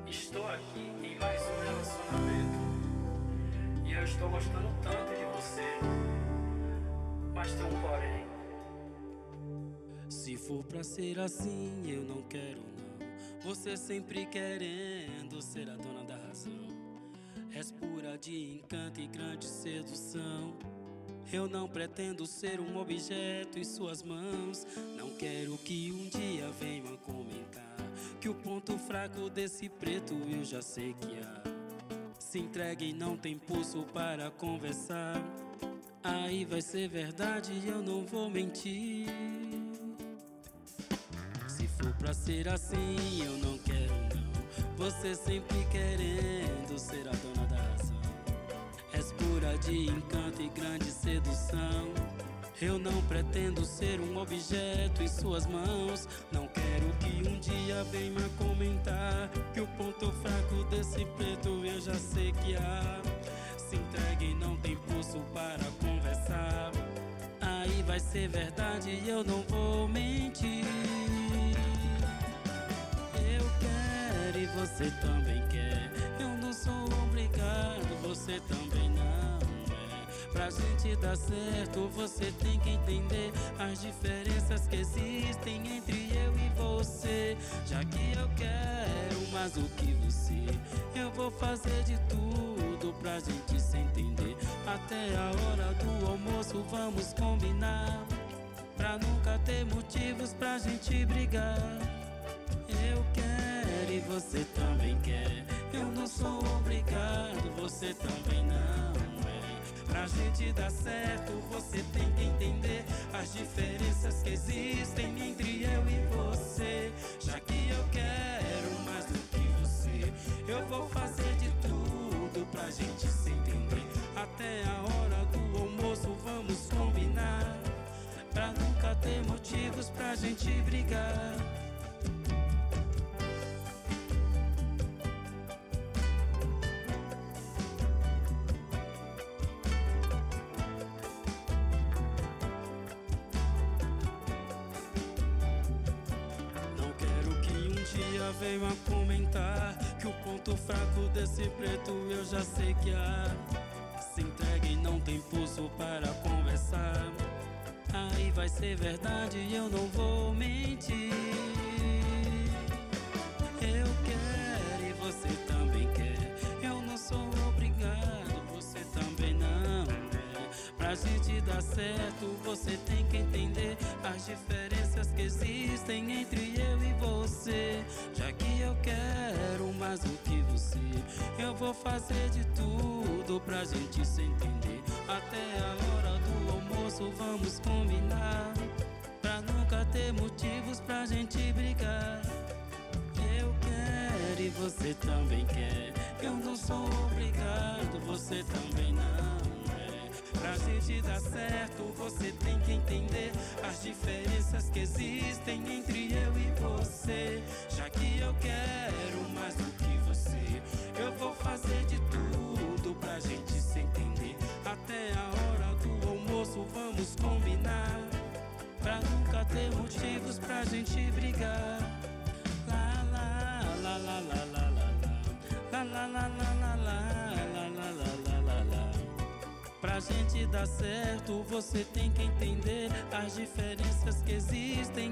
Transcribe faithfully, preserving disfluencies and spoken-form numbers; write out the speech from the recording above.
Estou aqui em mais um relacionamento e eu estou gostando tanto de você, mas tem um porém. Se for pra ser assim, eu não quero não. Você sempre querendo ser a dona da razão. És pura de encanto e grande sedução. Eu não pretendo ser um objeto em suas mãos. Não quero que um dia venham comentar que o ponto fraco desse preto eu já sei que há. Se entregue e não tem pulso para conversar. Aí vai ser verdade e eu não vou mentir. Se for pra ser assim, eu não quero não. Você sempre querendo ser a dona da razão. És pura de encanto e grande sedução. Eu não pretendo ser um objeto em suas mãos. Não quero que um dia venha comentar que o ponto fraco desse preto eu já sei que há. Se entregue e não tem pulso para conversar. Aí vai ser verdade e eu não vou mentir. Eu quero e você também quer. Eu não sou obrigado, você também não. Pra gente dar certo, você tem que entender as diferenças que existem entre eu e você. Já que eu quero mais do que você, eu vou fazer de tudo pra gente se entender. Até a hora do almoço vamos combinar, pra nunca ter motivos pra gente brigar. Eu quero e você também quer. Eu não sou obrigado, você também não. Pra gente dar certo, você tem que entender as diferenças que existem entre eu e você. Já que eu quero mais do que você, eu vou fazer de tudo pra gente se entender. Até a hora do almoço vamos combinar, pra nunca ter motivos pra gente brigar. Veio a comentar que o ponto fraco desse preto eu já sei que há. Se entregue e não tem pulso para conversar. Aí vai ser verdade e eu não vou mentir. Eu quero e você também quer. Eu não sou obrigado, você também não é. Pra gente dar certo, você tem que entender as diferenças que existem entre eu e você. Já que eu quero mais do que você, eu vou fazer de tudo pra gente se entender. Até a hora do almoço vamos combinar, pra nunca ter motivos pra gente brigar. Eu quero e você também quer. Eu não sou obrigado, você também não. Pra gente dar certo, você tem que entender as diferenças que existem entre eu e você. Já que eu quero mais do que você, eu vou fazer de tudo pra gente se entender. Até a hora do almoço vamos combinar, pra nunca ter motivos pra gente brigar. Lá, lá, lá, lá, lá, lá, lá, lá, lá, lá, lá, lá, lá, lá, lá, lá. Pra gente dar certo, você tem que entender as diferenças que existem